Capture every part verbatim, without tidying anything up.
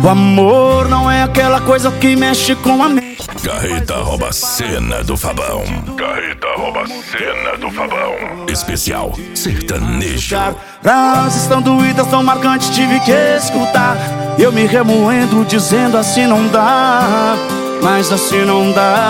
O amor não é aquela coisa que mexe com a mente. Carreta rouba a cena do Fabão. Carreta rouba a cena do Fabão. Especial sertanejo. Frases estão doídas, tão marcantes, tive que escutar. Eu me remoendo, dizendo assim não dá, mas assim não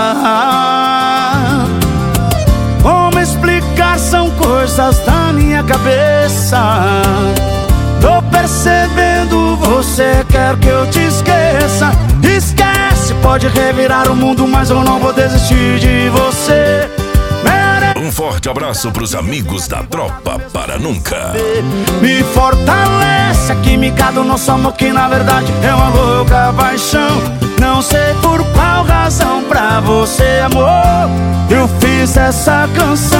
dá. Como explicar, são coisas da minha cabeça. Tô percebendo, você quer que eu te esqueça. Esquece, pode revirar o mundo, mas eu não vou desistir de você. Mere... Um forte abraço pros amigos da Tropa para Nunca. Me fortalece a química do nosso amor, que na verdade é uma louca paixão. Não sei por qual razão pra você, amor, eu fiz essa canção.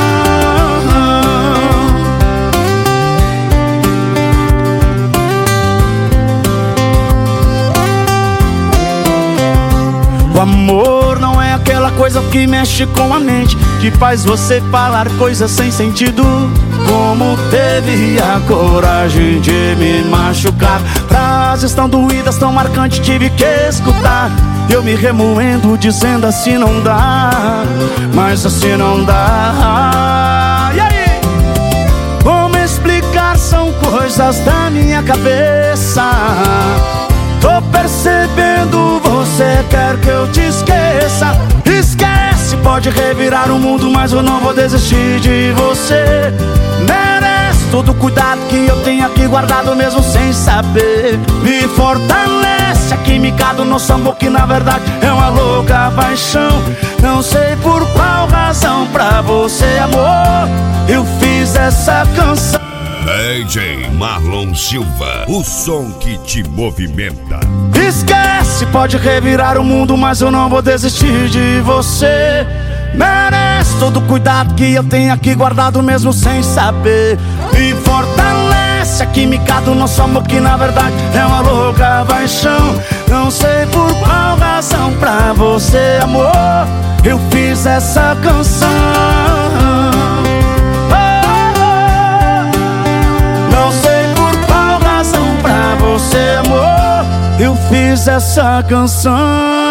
O amor não é aquela coisa que mexe com a mente, que faz você falar coisas sem sentido. Como teve a coragem de me machucar? Frases tão doídas, tão marcantes, tive que escutar. Eu me remoendo, dizendo assim não dá, mas assim não dá. E aí? Como explicar, são coisas da minha cabeça. Tô percebendo, você quer que eu te esqueça. Esquece, pode revirar o mundo, mas eu não vou desistir de você. Merece todo o cuidado que eu tenho aqui guardado, mesmo sem saber. Me fortalece a química do nosso amor, que na verdade é uma louca paixão. Não sei por qual razão pra você, amor, eu fiz essa canção. D J Marlon Silva, o som que te movimenta. Esquece, pode revirar o mundo, mas eu não vou desistir de você. Merece todo o cuidado que eu tenho aqui guardado, mesmo sem saber. Me fortalece a química do nosso amor, que na verdade é uma louca paixão. Não sei por qual razão pra você, amor, eu fiz essa canção. Eu fiz essa canção.